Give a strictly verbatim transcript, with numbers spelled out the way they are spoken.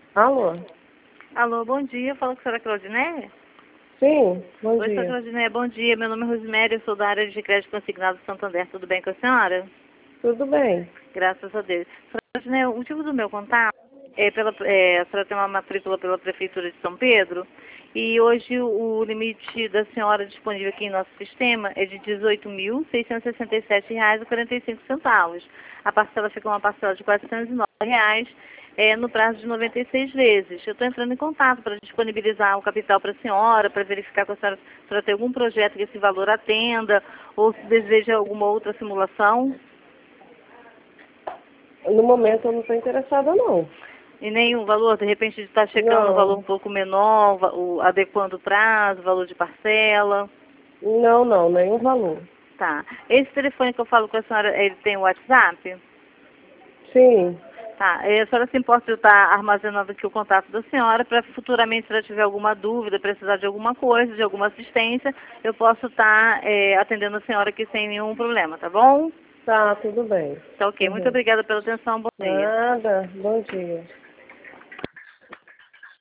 Alô? Alô, bom dia. Fala com a senhora Claudineia? Sim, bom Oi, senhora dia. Claudineia, bom dia. Meu nome é Rosemary, eu sou da área de crédito consignado Santander. Tudo bem com a senhora? Tudo bem? Graças a Deus. Senhora Claudineia, o motivo do meu contato é pela, é, a senhora tem uma matrícula pela Prefeitura de São Pedro e hoje o limite da senhora disponível aqui em nosso sistema é de dezoito mil seiscentos e sessenta e sete reais e quarenta e cinco centavos. A parcela fica uma parcela de quatrocentos e nove reais. É, no prazo de noventa e seis vezes. Eu estou entrando em contato para disponibilizar o capital para a senhora, para verificar com a senhora se a senhora tem algum projeto que esse valor atenda, ou se deseja alguma outra simulação. No momento eu não estou interessada, não. E nenhum valor, de repente está checando um valor Não, um pouco menor, va- o, adequando o prazo, o valor de parcela. não, não, nenhum valor. Tá. Esse telefone que eu falo com a senhora, ele tem o WhatsApp? Sim, Tá, e a senhora se importa de eu estar armazenando aqui o contato da senhora para futuramente, se ela tiver alguma dúvida, precisar de alguma coisa, de alguma assistência, eu posso estar é, atendendo a senhora aqui sem nenhum problema, tá bom? tá, tudo bem. Tá ok. Muito Uhum. obrigada pela atenção. Bom dia. Nada, bom dia.